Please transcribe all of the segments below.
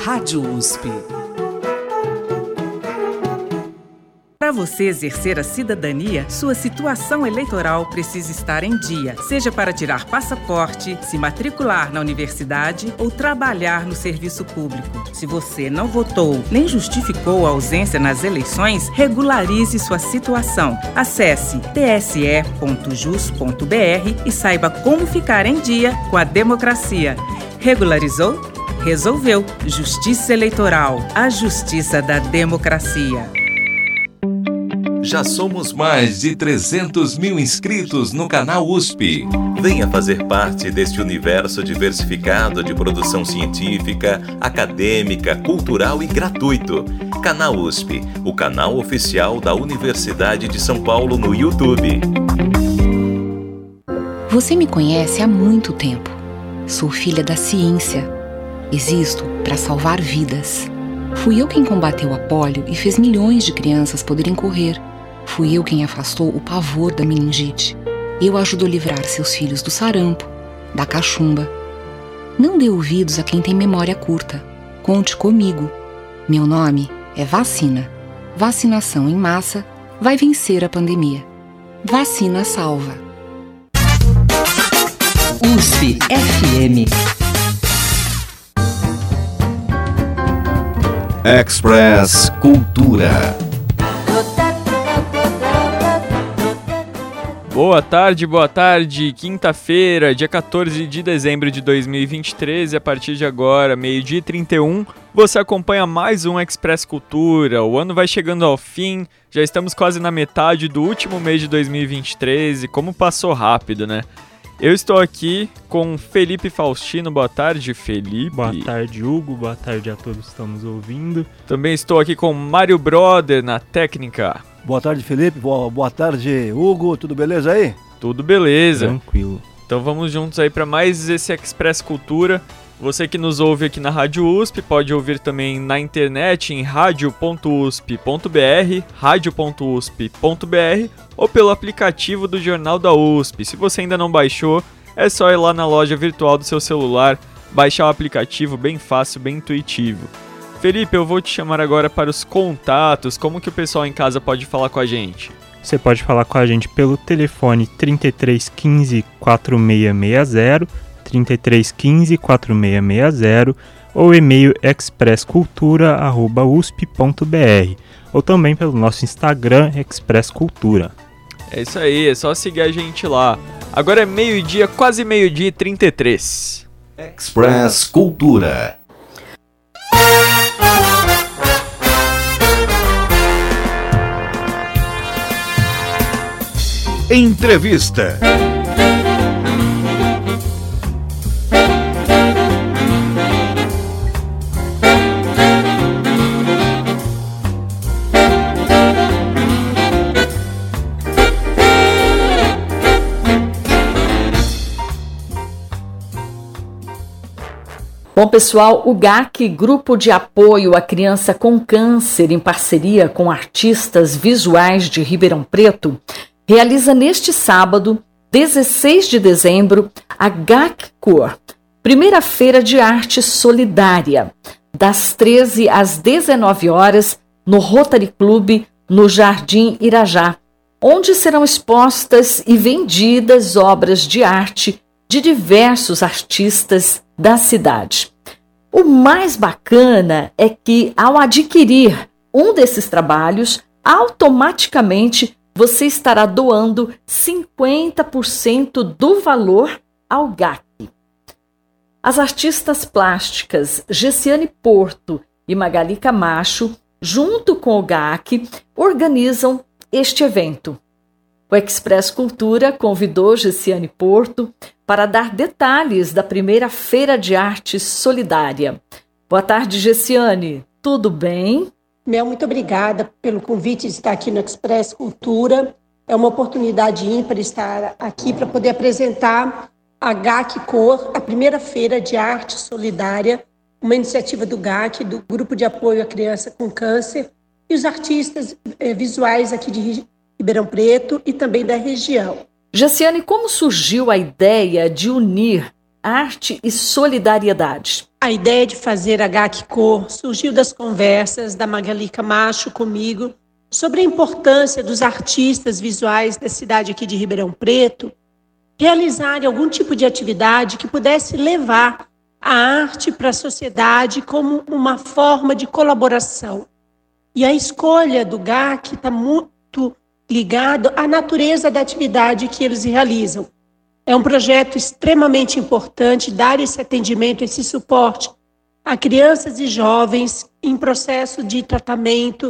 Rádio USP. Para você exercer a cidadania, sua situação eleitoral precisa estar em dia, seja para tirar passaporte, se matricular na universidade ou trabalhar no serviço público. Se você não votou nem justificou a ausência nas eleições, regularize sua situação. Acesse tse.jus.br e saiba como ficar em dia com a democracia. Regularizou? Resolveu. Justiça Eleitoral, a justiça da democracia. Já somos mais de 300 mil inscritos no canal USP. Venha fazer parte deste universo diversificado de produção científica, acadêmica, cultural e gratuito. Canal USP, o canal oficial da Universidade de São Paulo no YouTube. Você me conhece há muito tempo. Sou filha da ciência. Existo para salvar vidas. Fui eu quem combateu a pólio e fez milhões de crianças poderem correr. Fui eu quem afastou o pavor da meningite. Eu ajudo a livrar seus filhos do sarampo, da cachumba. Não dê ouvidos a quem tem memória curta. Conte comigo. Meu nome é Vacina. Vacinação em massa vai vencer a pandemia. Vacina salva. USP FM. Express Cultura. Boa tarde, quinta-feira, dia 14 de dezembro de 2023, e a partir de agora, meio-dia e 31, você acompanha mais um Express Cultura. O ano vai chegando ao fim, já estamos quase na metade do último mês de 2023 e como passou rápido, né? Eu estou aqui com Felipe Faustino. Boa tarde, Felipe. Boa tarde, Hugo. Boa tarde a todos que estão nos ouvindo. Também estou aqui com Mário Broder na técnica. Boa tarde, Felipe. Boa tarde, Hugo. Tudo beleza aí? Tudo beleza. Tranquilo. Então vamos juntos aí para mais esse Express Cultura. Você que nos ouve aqui na Rádio USP pode ouvir também na internet em radio.usp.br, radio.usp.br ou pelo aplicativo do Jornal da USP. Se você ainda não baixou, é só ir lá na loja virtual do seu celular, baixar o aplicativo, bem fácil, bem intuitivo. Felipe, eu vou te chamar agora para os contatos. Como que o pessoal em casa pode falar com a gente? Você pode falar com a gente pelo telefone 3315 4660, 3315 4660 ou e-mail expresscultura@usp.br ou também pelo nosso Instagram Express Cultura. É isso aí, é só seguir a gente lá. Agora é meio-dia, quase meio-dia e 33. Express Cultura. Entrevista. Bom, pessoal, o GAC, Grupo de Apoio à Criança com Câncer, em parceria com artistas visuais de Ribeirão Preto, realiza neste sábado, 16 de dezembro, a GAC Cor, primeira feira de arte solidária, das 13 às 19 horas, no Rotary Club, no Jardim Irajá, onde serão expostas e vendidas obras de arte de diversos artistas da cidade. O mais bacana é que, ao adquirir um desses trabalhos, automaticamente você estará doando 50% do valor ao GAC. As artistas plásticas Gessiane Porto e Magali Camacho, junto com o GAC, organizam este evento. O Express Cultura convidou Gessiane Porto para dar detalhes da primeira Feira de Arte Solidária. Boa tarde, Gessiane. Tudo bem? Mel, muito obrigada pelo convite de estar aqui no Express Cultura. É uma oportunidade ímpar estar aqui para poder apresentar a GAC Cor, a primeira Feira de Arte Solidária, uma iniciativa do GAC, do Grupo de Apoio à Criança com Câncer, e os artistas visuais aqui de Ribeirão Preto e também da região. Gessiane, como surgiu a ideia de unir arte e solidariedade? A ideia de fazer a GAC Cor surgiu das conversas da Magali Camacho comigo sobre a importância dos artistas visuais da cidade aqui de Ribeirão Preto realizarem algum tipo de atividade que pudesse levar a arte para a sociedade como uma forma de colaboração. E a escolha do GAC está muito ligado à natureza da atividade que eles realizam. É um projeto extremamente importante dar esse atendimento, esse suporte a crianças e jovens em processo de tratamento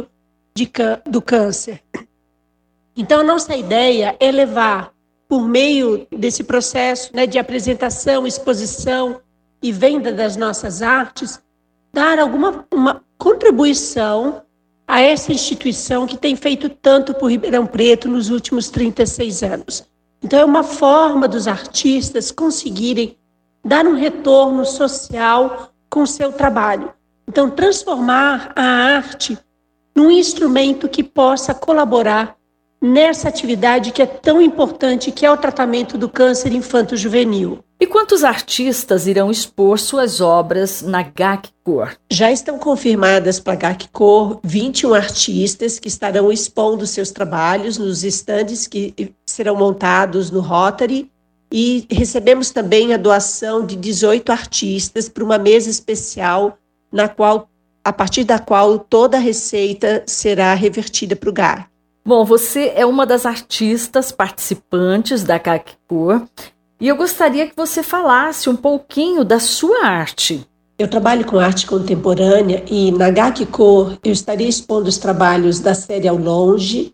do câncer. Então, a nossa ideia é levar, por meio desse processo, né, de apresentação, exposição e venda das nossas artes, dar uma contribuição a essa instituição que tem feito tanto por Ribeirão Preto nos últimos 36 anos. Então, é uma forma dos artistas conseguirem dar um retorno social com o seu trabalho. Então, transformar a arte num instrumento que possa colaborar nessa atividade que é tão importante, que é o tratamento do câncer infanto-juvenil. E quantos artistas irão expor suas obras na GAC Cor? Já estão confirmadas para a GAC Cor 21 artistas que estarão expondo seus trabalhos nos estandes que serão montados no Rotary, e recebemos também a doação de 18 artistas para uma mesa especial a partir da qual toda a receita será revertida para o GAC. Bom, você é uma das artistas participantes da GAC Cor e eu gostaria que você falasse um pouquinho da sua arte. Eu trabalho com arte contemporânea e na GAC Cor eu estaria expondo os trabalhos da série Ao Longe,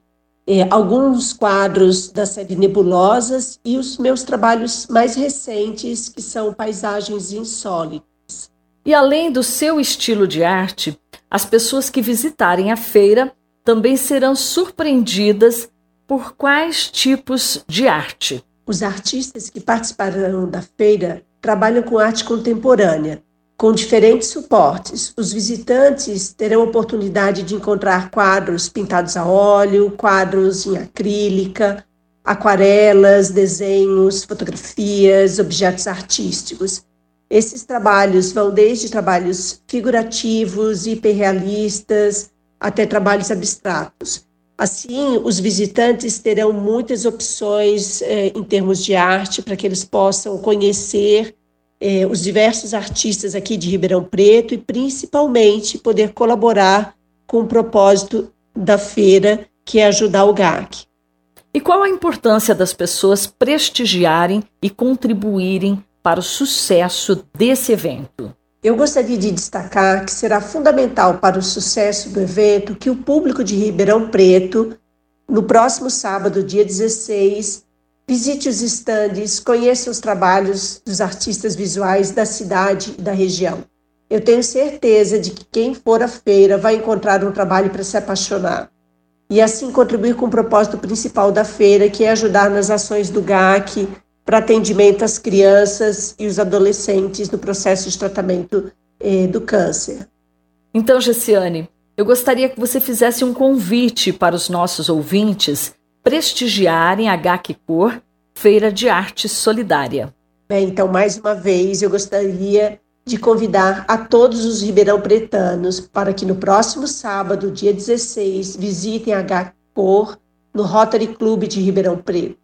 alguns quadros da série Nebulosas e os meus trabalhos mais recentes, que são paisagens insólitas. E além do seu estilo de arte, as pessoas que visitarem a feira também serão surpreendidas por quais tipos de arte? Os artistas que participarão da feira trabalham com arte contemporânea, com diferentes suportes. Os visitantes terão a oportunidade de encontrar quadros pintados a óleo, quadros em acrílica, aquarelas, desenhos, fotografias, objetos artísticos. Esses trabalhos vão desde trabalhos figurativos, hiperrealistas, até trabalhos abstratos. Assim, os visitantes terão muitas opções em termos de arte para que eles possam conhecer os diversos artistas aqui de Ribeirão Preto e, principalmente, poder colaborar com o propósito da feira, que é ajudar o GAC. E qual a importância das pessoas prestigiarem e contribuírem para o sucesso desse evento? Eu gostaria de destacar que será fundamental para o sucesso do evento que o público de Ribeirão Preto, no próximo sábado, dia 16, visite os estandes, conheça os trabalhos dos artistas visuais da cidade e da região. Eu tenho certeza de que quem for à feira vai encontrar um trabalho para se apaixonar. E assim contribuir com o propósito principal da feira, que é ajudar nas ações do GAC, para atendimento às crianças e os adolescentes no processo de tratamento do câncer. Então, Gessiane, eu gostaria que você fizesse um convite para os nossos ouvintes prestigiarem a GAC Cor, Feira de Arte Solidária. Bem, então, mais uma vez, eu gostaria de convidar a todos os ribeirão-pretanos para que no próximo sábado, dia 16, visitem a GAC Cor no Rotary Club de Ribeirão Preto.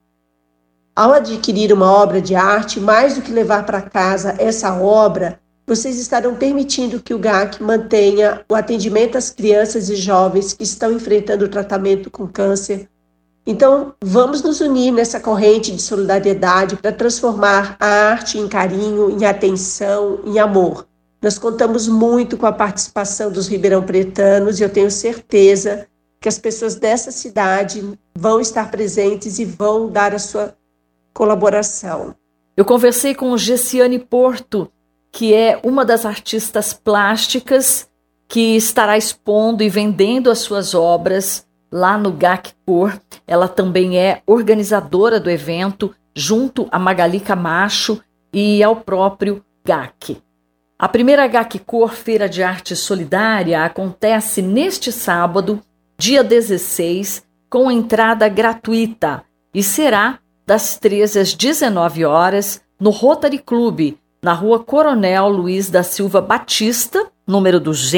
Ao adquirir uma obra de arte, mais do que levar para casa essa obra, vocês estarão permitindo que o GAC mantenha o atendimento às crianças e jovens que estão enfrentando o tratamento com câncer. Então, vamos nos unir nessa corrente de solidariedade para transformar a arte em carinho, em atenção, em amor. Nós contamos muito com a participação dos ribeirão-pretanos e eu tenho certeza que as pessoas dessa cidade vão estar presentes e vão dar a sua colaboração. Eu conversei com Gessiane Porto, que é uma das artistas plásticas que estará expondo e vendendo as suas obras lá no GAC Cor. Ela também é organizadora do evento, junto a Magali Camacho e ao próprio GAC. A primeira GAC Cor Feira de Arte Solidária acontece neste sábado, dia 16, com entrada gratuita e será das 13 às 19 horas no Rotary Club, na Rua Coronel Luiz da Silva Batista, número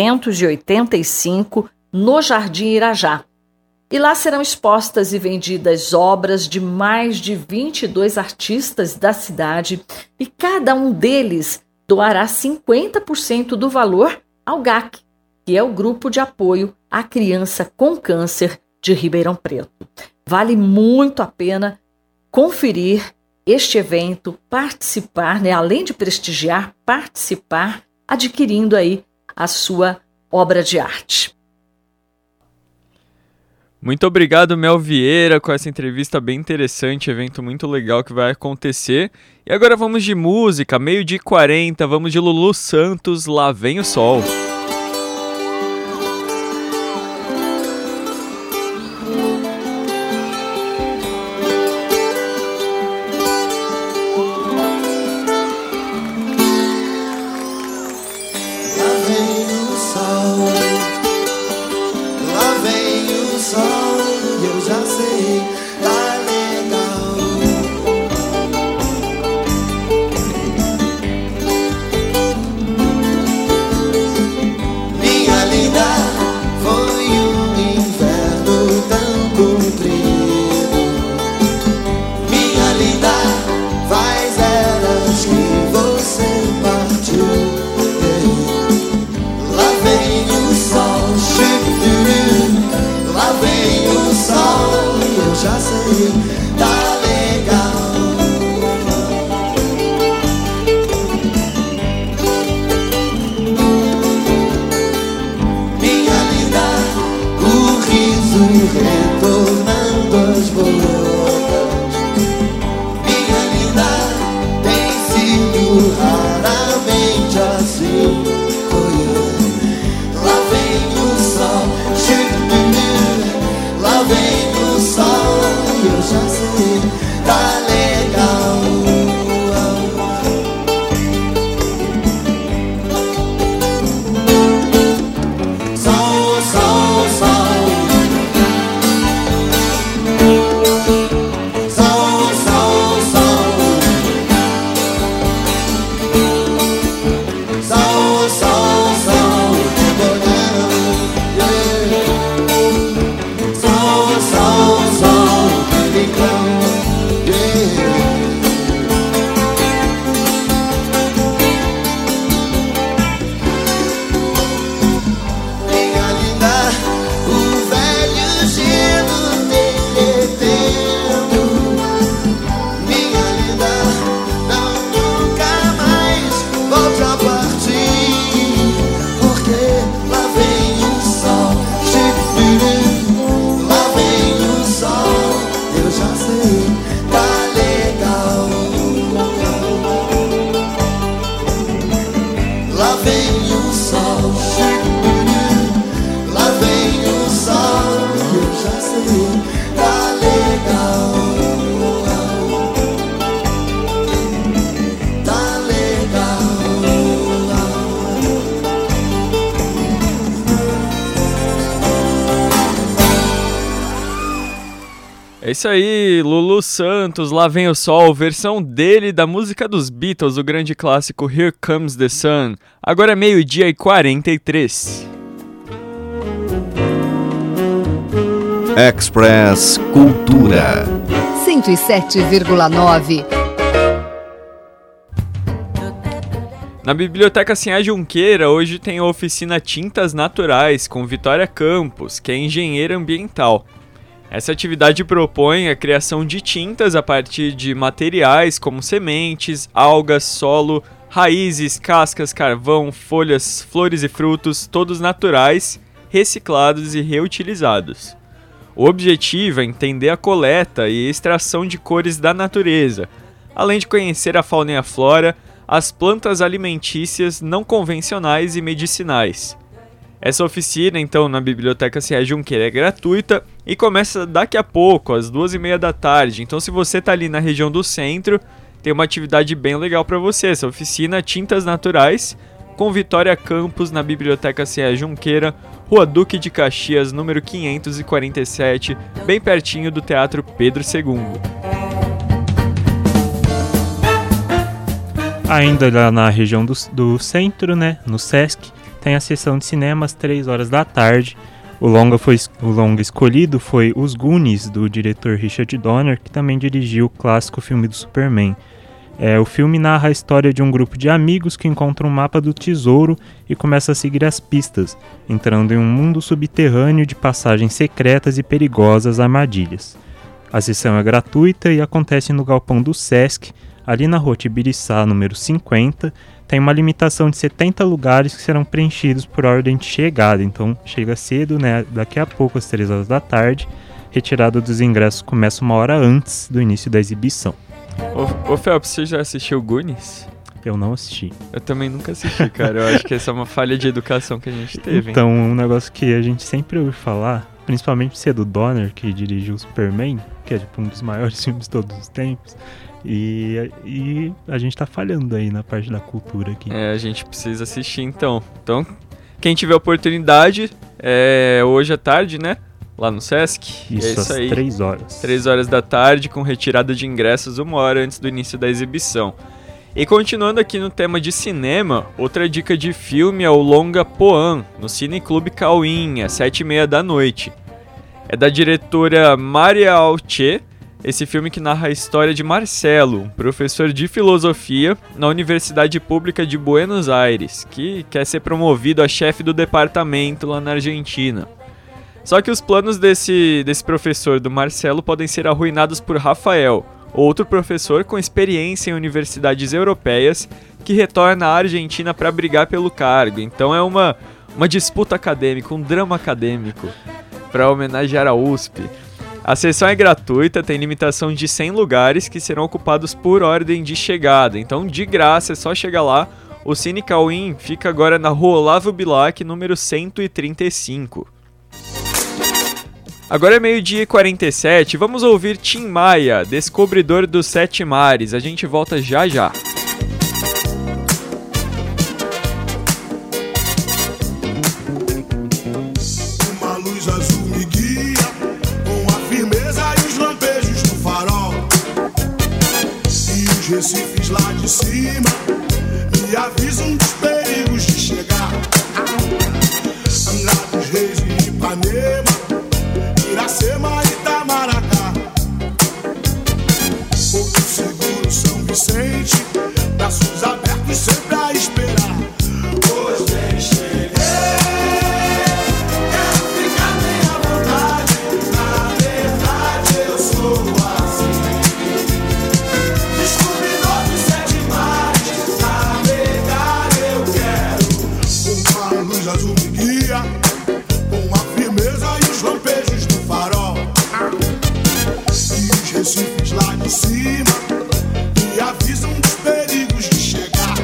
285, no Jardim Irajá. E lá serão expostas e vendidas obras de mais de 22 artistas da cidade e cada um deles doará 50% do valor ao GAC, que é o Grupo de Apoio à Criança com Câncer de Ribeirão Preto. Vale muito a pena conferir este evento, participar, além de prestigiar, participar, adquirindo aí a sua obra de arte. Muito obrigado, Mel Vieira, com essa entrevista bem interessante, evento muito legal que vai acontecer. E agora vamos de música, 12h40, vamos de Lulu Santos, Lá Vem o Sol. É isso aí, Lulu Santos, Lá Vem o Sol, versão dele da música dos Beatles, o grande clássico Here Comes the Sun. Agora é 12h43. Express Cultura 107,9. Na Biblioteca Sinhá Junqueira, hoje tem a oficina Tintas Naturais com Vitória Campos, que é engenheira ambiental. Essa atividade propõe a criação de tintas a partir de materiais como sementes, algas, solo, raízes, cascas, carvão, folhas, flores e frutos, todos naturais, reciclados e reutilizados. O objetivo é entender a coleta e extração de cores da natureza, além de conhecer a fauna e a flora, as plantas alimentícias não convencionais e medicinais. Essa oficina, então, na Biblioteca Sinhá Junqueira é gratuita e começa daqui a pouco, às 2h30 da tarde. Então, se você está ali na região do centro, tem uma atividade bem legal para você. Essa oficina Tintas Naturais, com Vitória Campos, na Biblioteca Sinhá Junqueira, Rua Duque de Caxias, número 547, bem pertinho do Teatro Pedro II. Ainda lá na região do centro, né, no Sesc, tem a sessão de cinema às 3 horas da tarde. O longa escolhido foi Os Goonies, do diretor Richard Donner, que também dirigiu o clássico filme do Superman. O filme narra a história de um grupo de amigos que encontram um mapa do tesouro e começa a seguir as pistas, entrando em um mundo subterrâneo de passagens secretas e perigosas armadilhas. A sessão é gratuita e acontece no galpão do Sesc, ali na Rua Tibiriçá, número 50. Tem uma limitação de 70 lugares que serão preenchidos por ordem de chegada, então chega cedo, né? Daqui a pouco, às 3 horas da tarde. Retirada dos ingressos começa 1 hora antes do início da exibição. Ô Felps, você já assistiu Goonies? Eu não assisti. Eu também nunca assisti, cara. Eu acho que essa é uma falha de educação que a gente teve. Então, um negócio que a gente sempre ouve falar, principalmente se é do Donner, que dirigiu o Superman, que é tipo um dos maiores filmes de todos os tempos, e a gente tá falhando aí na parte da cultura aqui. A gente precisa assistir então. Então, quem tiver oportunidade, hoje à tarde, né? Lá no Sesc. Isso, às aí. 3 horas. 3 horas da tarde, com retirada de ingressos 1 hora antes do início da exibição. E continuando aqui no tema de cinema, outra dica de filme é o longa Poan, no Cineclube Cauim, às 7h30 da noite. É da diretora Maria Alche, esse filme que narra a história de Marcelo, um professor de filosofia na Universidade Pública de Buenos Aires, que quer ser promovido a chefe do departamento lá na Argentina. Só que os planos desse professor do Marcelo podem ser arruinados por Rafael, outro professor com experiência em universidades europeias que retorna à Argentina para brigar pelo cargo. Então é uma disputa acadêmica, um drama acadêmico para homenagear a USP. A sessão é gratuita, tem limitação de 100 lugares que serão ocupados por ordem de chegada. Então, de graça, é só chegar lá. O Cine Cauim fica agora na Rua Olavo Bilac, número 135. Agora é 12h47, vamos ouvir Tim Maia, Descobridor dos Sete Mares. A gente volta já já. Uma luz azul me guia, com a firmeza e os lampejos do farol. E os recifes lá de cima me avisam dos perigos de chegar. Angra dos Reis e Ipanema, Iracema e Itamaracá, Porto Seguro, São Vicente, braços abertos sempre a esperar. Pois bem, cheguei, quero ficar bem à vontade. Na verdade eu sou assim, descobridor dos sete mares. Navegar eu quero, com a luz azul me guia, com a firmeza e os lampejos do farol. E os recifes lá de cima me avisam dos perigos de chegar.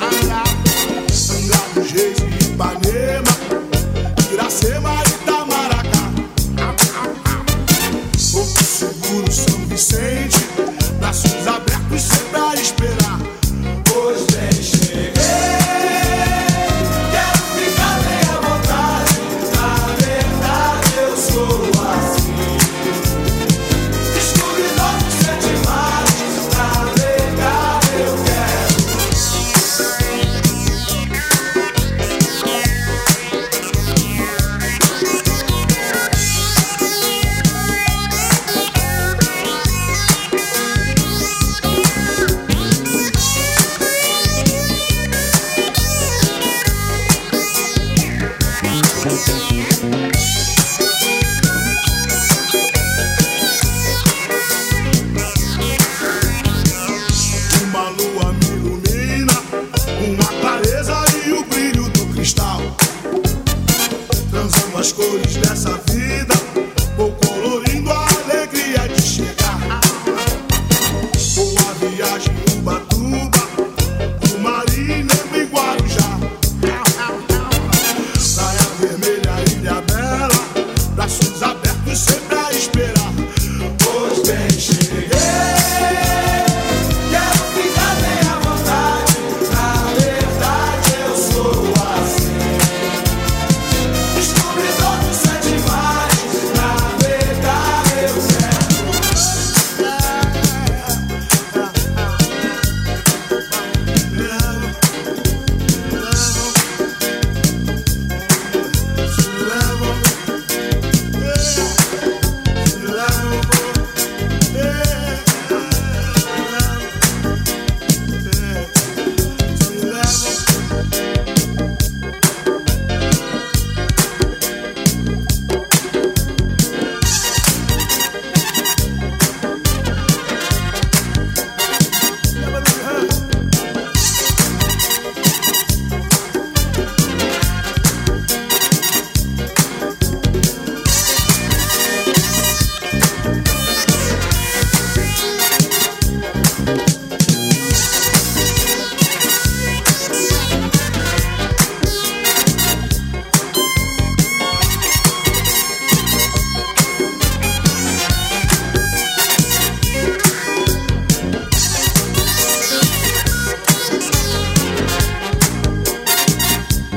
Angra dos Reis e Ipanema, Iracema e Itamaracá, Porto Seguro, São Vicente, braços abertos sempre a esperar. Pois bem, cheguei, quero ficar bem à vontade. Na verdade eu sou assim, descobridor dos sete mares. Navegar eu quero. Uma lua me ilumina, com a clareza e o brilho do cristal. Transando as cores dessa vida, vou colorindo a alegria de chegar. Boa viagem em Ubatuba, do Marinheiro em Guarujá. Praia Vermelha, Ilha Bela, braços abertos sempre a esperar. Pois bem, cheguei, quero ficar bem à vontade. Na verdade eu sou assim, descobridor dos sete mares.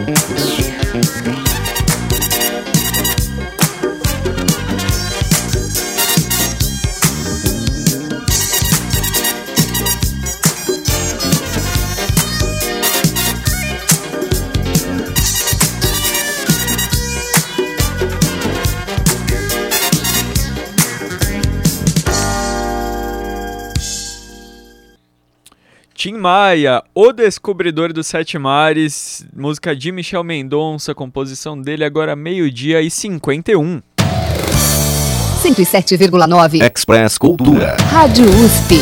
Tim Maia, O Descobridor dos Sete Mares, música de Michel Mendonça, composição dele agora 12h51. 107,9 Express Cultura. Rádio USP.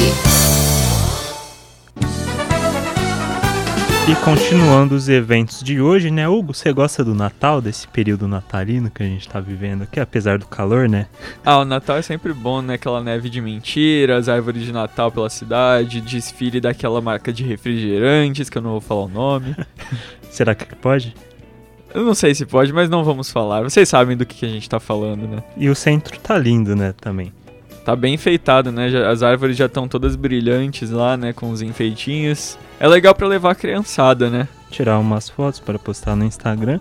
E continuando os eventos de hoje, né, Hugo, você gosta do Natal, desse período natalino que a gente tá vivendo aqui, apesar do calor, né? Ah, o Natal é sempre bom, né? Aquela neve de mentiras, árvores de Natal pela cidade, desfile daquela marca de refrigerantes, que eu não vou falar o nome. Será que pode? Eu não sei se pode, mas não vamos falar. Vocês sabem do que a gente tá falando, né? E o centro tá lindo, né, também. Tá bem enfeitado, né? As árvores já estão todas brilhantes lá, né? Com os enfeitinhos. É legal pra levar a criançada, né? Tirar umas fotos para postar no Instagram.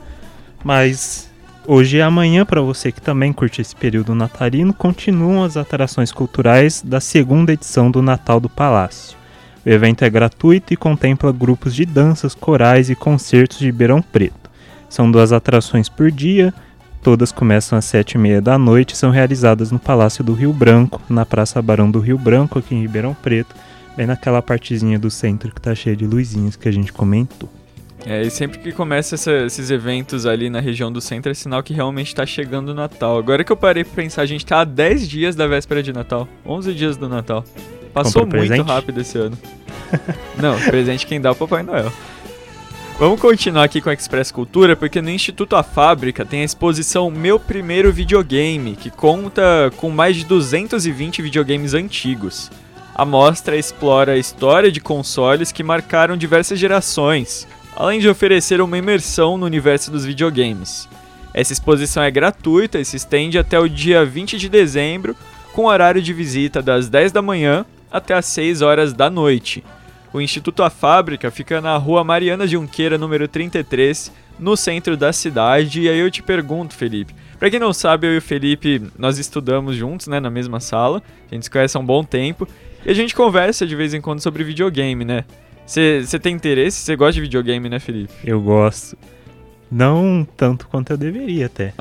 Mas hoje e amanhã, para você que também curte esse período natalino, continuam as atrações culturais da segunda edição do Natal do Palácio. O evento é gratuito e contempla grupos de danças, corais e concertos de Ribeirão Preto. São 2 atrações por dia. Todas começam às 7h30 da noite e são realizadas no Palácio do Rio Branco, na Praça Barão do Rio Branco, aqui em Ribeirão Preto, bem naquela partezinha do centro que tá cheia de luzinhas que a gente comentou. E sempre que começa esses eventos ali na região do centro é sinal que realmente tá chegando o Natal. Agora que eu parei pra pensar, a gente tá há 10 dias da véspera de Natal, 11 dias do Natal. Passou muito rápido esse ano. Não, presente quem dá é o Papai Noel. Vamos continuar aqui com a Express Cultura, porque no Instituto A Fábrica tem a exposição Meu Primeiro Videogame, que conta com mais de 220 videogames antigos. A mostra explora a história de consoles que marcaram diversas gerações, além de oferecer uma imersão no universo dos videogames. Essa exposição é gratuita e se estende até o dia 20 de dezembro, com horário de visita das 10 da manhã até as 6 horas da noite. O Instituto A Fábrica fica na rua Mariana Junqueira, número 33, no centro da cidade. E aí eu te pergunto, Felipe, pra quem não sabe, eu e o Felipe, nós estudamos juntos, né, na mesma sala, a gente se conhece há um bom tempo, e a gente conversa de vez em quando sobre videogame, né? Você tem interesse? Você gosta de videogame, né, Felipe? Eu gosto. Não tanto quanto eu deveria, até.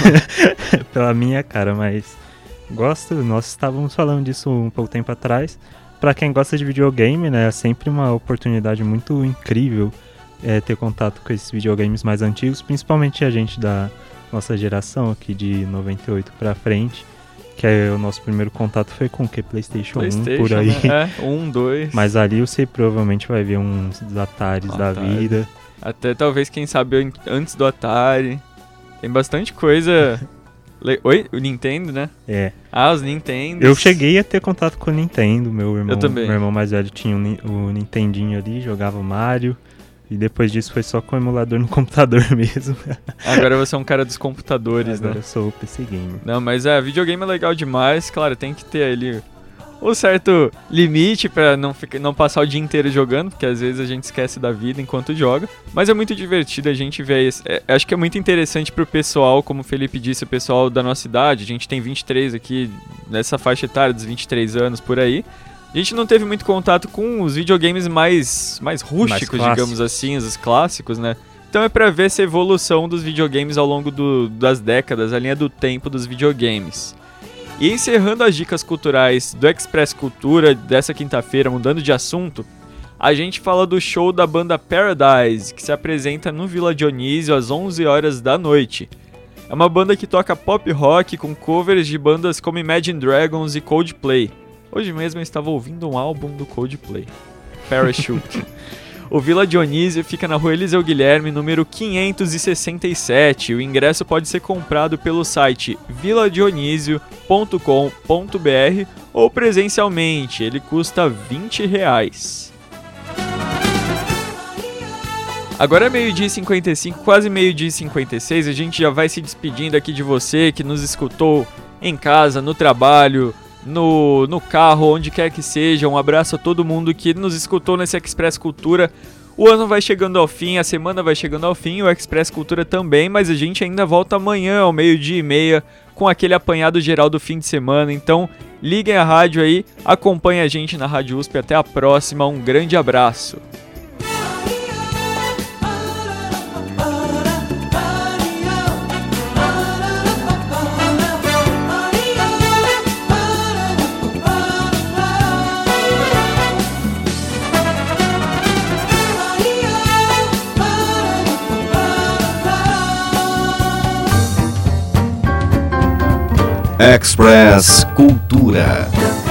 Pela minha cara, mas gosto. Nós estávamos falando disso um pouco tempo atrás. Pra quem gosta de videogame, né, é sempre uma oportunidade muito incrível ter contato com esses videogames mais antigos, principalmente a gente da nossa geração aqui de 98 pra frente, que o nosso primeiro contato foi com o que? PlayStation 1, por aí. Né? 1, 2. Mas ali você provavelmente vai ver uns Ataris da vida. Até talvez, quem sabe, antes do Atari. Tem bastante coisa... Oi? O Nintendo, né? É. Ah, os Nintendo. Eu cheguei a ter contato com o Nintendo, meu irmão. Eu também. Meu irmão mais velho tinha o Nintendinho ali, jogava Mario. E depois disso foi só com o emulador no computador mesmo. Agora você é um cara dos computadores, Agora né? Eu sou o PC Gamer. Não, mas videogame é legal demais. Claro, tem que ter ali um certo limite pra não passar o dia inteiro jogando, porque às vezes a gente esquece da vida enquanto joga. Mas é muito divertido a gente ver isso. Acho que é muito interessante pro pessoal, como o Felipe disse, o pessoal da nossa idade. A gente tem 23 aqui, nessa faixa etária dos 23 anos por aí. A gente não teve muito contato com os videogames mais rústicos, digamos assim, os clássicos, né? Então é pra ver essa evolução dos videogames ao longo das décadas, a linha do tempo dos videogames. E encerrando as dicas culturais do Express Cultura dessa quinta-feira, mudando de assunto, a gente fala do show da banda Paradise, que se apresenta no Vila Dionísio às 11 horas da noite. É uma banda que toca pop rock com covers de bandas como Imagine Dragons e Coldplay. Hoje mesmo eu estava ouvindo um álbum do Coldplay, Parachute. O Vila Dionísio fica na rua Eliseu Guilherme, número 567. O ingresso pode ser comprado pelo site viladionisio.com.br ou presencialmente. Ele custa R$20. Agora é 12h55, quase 12h56. A gente já vai se despedindo aqui de você que nos escutou em casa, no trabalho, no carro, onde quer que seja. Um abraço a todo mundo que nos escutou nesse Express Cultura. O ano vai chegando ao fim, a semana vai chegando ao fim, o Express Cultura também, mas a gente ainda volta amanhã ao 12:30 com aquele apanhado geral do fim de semana. Então, liguem a rádio aí, acompanhem a gente na Rádio USP. Até a próxima, um grande abraço. Express Cultura.